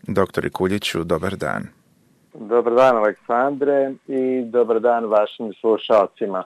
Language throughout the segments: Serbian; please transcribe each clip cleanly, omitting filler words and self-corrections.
Doktore Kuljiću, dobar dan. Dobar dan, Aleksandre, i dobar dan vašim slušalcima.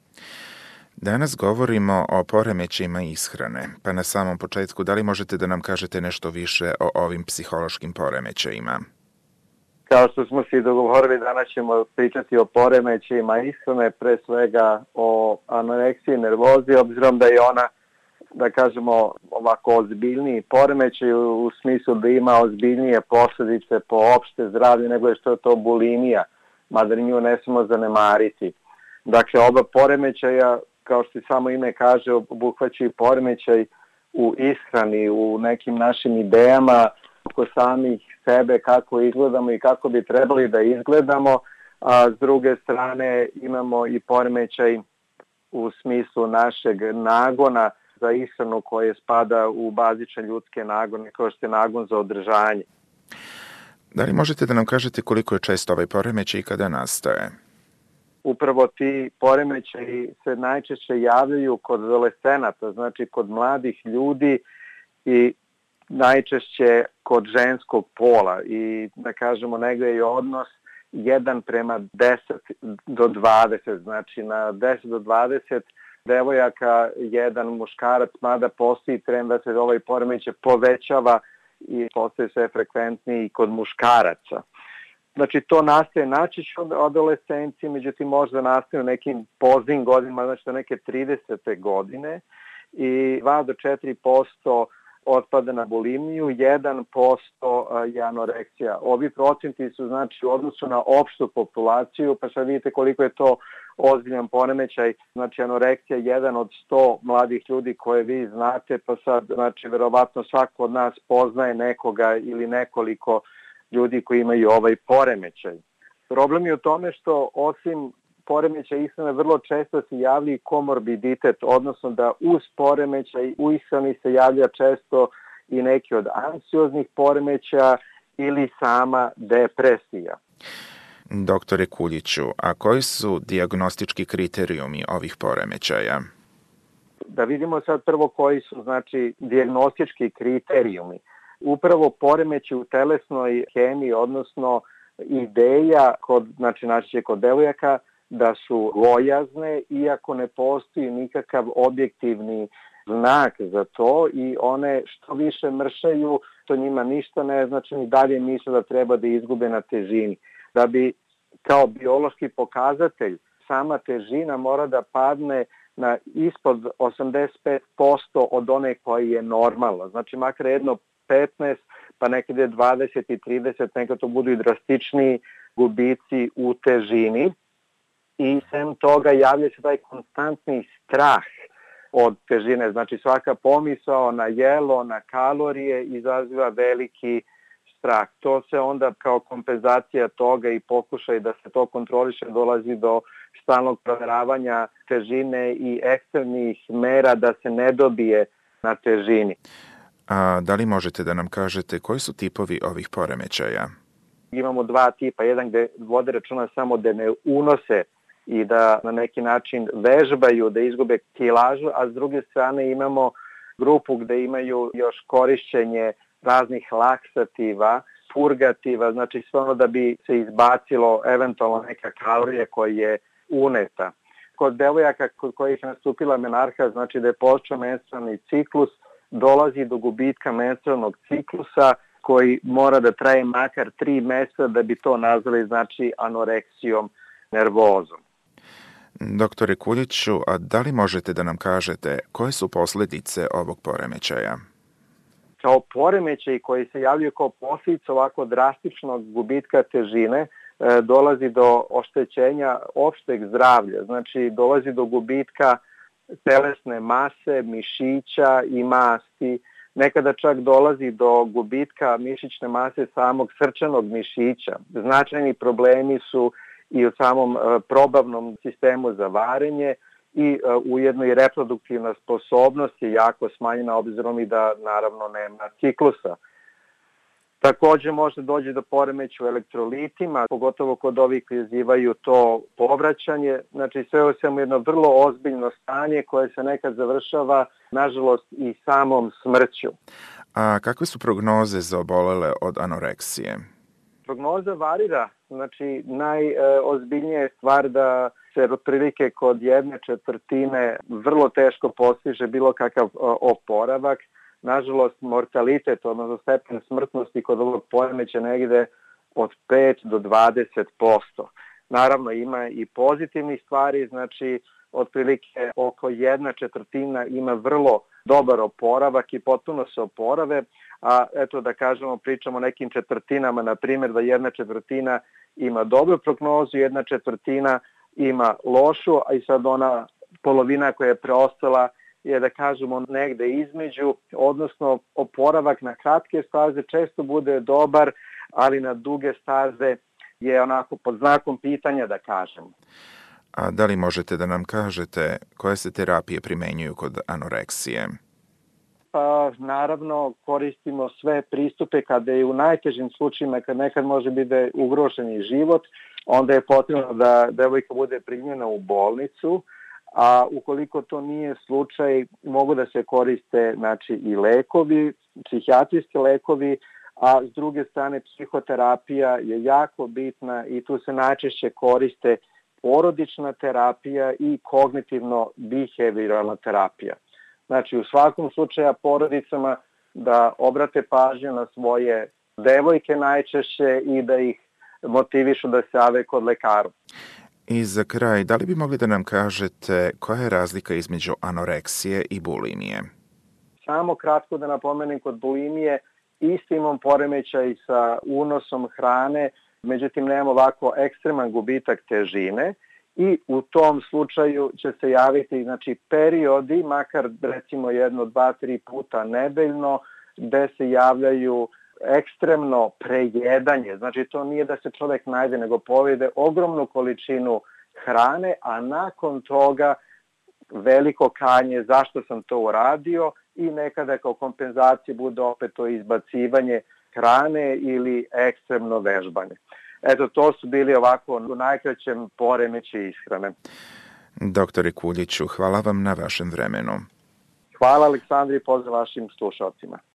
Danas govorimo o poremećajima ishrane, pa na samom početku, da li možete da nam kažete nešto više o ovim psihološkim poremećajima? Kao što smo se i dogovorili, danas ćemo pričati o poremećajima ishrane, pre svega o anoreksiji i nervozi, obzirom da je ona, da kažemo, ovako ozbiljniji poremećaj u smislu da ima ozbiljnije posledice po opšte zdravlje nego što je to bulimija, mada nju ne smemo zanemariti. Dakle, oba poremećaja, kao što i samo ime kaže, obuhvaćaju poremećaj u ishrani, u nekim našim idejama oko samih sebe, kako izgledamo i kako bi trebali da izgledamo, a s druge strane imamo i poremećaj u smislu našeg nagona za ishranu koje spada u bazične ljudske nagone, kao što je nagon za održanje. Da li možete da nam kažete koliko je često ovaj poremećaj i kada nastaje? Upravo ti poremećaji se najčešće javljaju kod adolescenata, znači kod mladih ljudi i najčešće kod ženskog pola i da kažemo negde je odnos 1:10 do 20, znači na 10 do 20 devojaka jedan muškarac, mada postoji trend da se ovaj poremećaj povećava i postaje sve frekventniji kod muškaraca. Znači to nastaje najčešće od adolescencije, međutim možda nastaje u nekim poznim godinama, znači neke 30. godine i 2 do 4% otpada na bulimiju, 1% je anoreksija. Ovi procenti su znači u odnosu na opštu populaciju, pa sad vidite koliko je to ozbiljan poremećaj. Znači anoreksija je 1 od 100 mladih ljudi koje vi znate, pa sad znači verovatno svako od nas poznaje nekoga ili nekoliko ljudi koji imaju ovaj poremećaj. Problem je u tome što osim poremećaj ishrane vrlo često se javlja i komorbiditet, odnosno da uz poremećaj u ishrani se javlja često i neki od anksioznih poremećaja ili sama depresija. Doktore Kuljiću, a koji su dijagnostički kriterijumi ovih poremećaja? Da vidimo sad prvo koji su znači dijagnostički kriterijumi. Upravo poremećaj u telesnoj hemiji, odnosno ideja najčešće kod devojaka da su gojazne, iako ne postoji nikakav objektivni znak za to i one što više mršaju, to njima ništa ne znači, ni dalje misle da treba da izgube na težini. Da bi kao biološki pokazatelj sama težina mora da padne na ispod 85% od one koji je normalna. Znači makar jedno 15, pa nekada 20 i 30, nekada to budu i drastičniji gubici u težini. I sem toga javlja se taj konstantni strah od težine. Znači svaka pomisao na jelo, na kalorije izaziva veliki strah. To se onda kao kompenzacija toga i pokušaj da se to kontroliše dolazi do stalnog proveravanja težine i ekstremnih mera da se ne dobije na težini. A da li možete da nam kažete koji su tipovi ovih poremećaja? Imamo 2 tipa. Jedan gde vode računa samo da ne unose i da na neki način vežbaju, da izgube kilažu, a s druge strane imamo grupu gde imaju još korišćenje raznih laksativa, purgativa, znači sve ono da bi se izbacilo eventualno neka kalorija koja je uneta. Kod devojaka kod kojih je nastupila menarha, znači da je počeo menstrualni ciklus, dolazi do gubitka menstrualnog ciklusa koji mora da traje makar 3 meseca da bi to nazvali znači anoreksijom nervozom. Doktore Kuljiću, a da li možete da nam kažete koje su posledice ovog poremećaja? Kao poremećaj koji se javljaju kao posljedica ovako drastičnog gubitka težine, dolazi do oštećenja opšteg zdravlja, znači dolazi do gubitka telesne mase, mišića i masti, nekada čak dolazi do gubitka mišićne mase samog srčanog mišića. Značajni problemi su i u samom probavnom sistemu za varenje i ujedno i reproduktivna sposobnost je jako smanjena obzirom i da naravno nema ciklusa. Takođe može doći do poremeća u elektrolitima, pogotovo kod ovih koji izazivaju to povraćanje. Znači sve u svemu jedno vrlo ozbiljno stanje koje se nekad završava, nažalost, i samom smrću. A kakve su prognoze za obolele od anoreksije? Prognoza varira, znači najozbiljnija je stvar da se otprilike kod 1/4 vrlo teško postiže bilo kakav oporavak. Nažalost, mortalitet, odnosno stepen smrtnosti kod ovog poremeća negde od 5 do 20%. Naravno, ima i pozitivnih stvari, znači otprilike oko 1/4 ima vrlo dobar oporavak i potpuno se oporave, a eto da kažemo, pričamo o nekim četvrtinama, na primjer da 1/4 ima dobru prognozu, 1/4 ima lošu, a i sad ona polovina koja je preostala je da kažemo negde između, odnosno oporavak na kratke staze često bude dobar, ali na duge staze je onako pod znakom pitanja da kažemo. A da li možete da nam kažete koje se terapije primenjuju kod anoreksije? Pa, naravno, koristimo sve pristupe kada je u najtežim slučajima, kad nekad može biti da je ugrožen i život, onda je potrebno da devojka bude primljena u bolnicu, a ukoliko to nije slučaj, mogu da se koriste znači, i lekovi, psihijatrijski lekovi, a s druge strane psihoterapija je jako bitna i tu se najčešće koriste porodična terapija i kognitivno-behavioralna terapija. Znači u svakom slučaju porodicama da obrate pažnju na svoje devojke najčešće i da ih motivišu da se jave kod lekara. I za kraj, da li bi mogli da nam kažete koja je razlika između anoreksije i bulimije? Samo kratko da napomenem, kod bulimije isti imam poremećaj sa unosom hrane, međutim nemamo ovako ekstreman gubitak težine i u tom slučaju će se javiti znači, periodi, makar recimo 1, 2, 3 puta nedeljno, gde se javljaju ekstremno prejedanje. Znači to nije da se čovek najde, nego pojede ogromnu količinu hrane, a nakon toga veliko kanje zašto sam to uradio i nekada kao kompenzacija bude opet to izbacivanje hrane ili ekstremno vežbanje. Eto, to su bili ovako u najkraćem poremeći ishrane. Doktore Kuljiću, hvala vam na vašem vremenu. Hvala Aleksandri, pozdrav vašim slušalcima.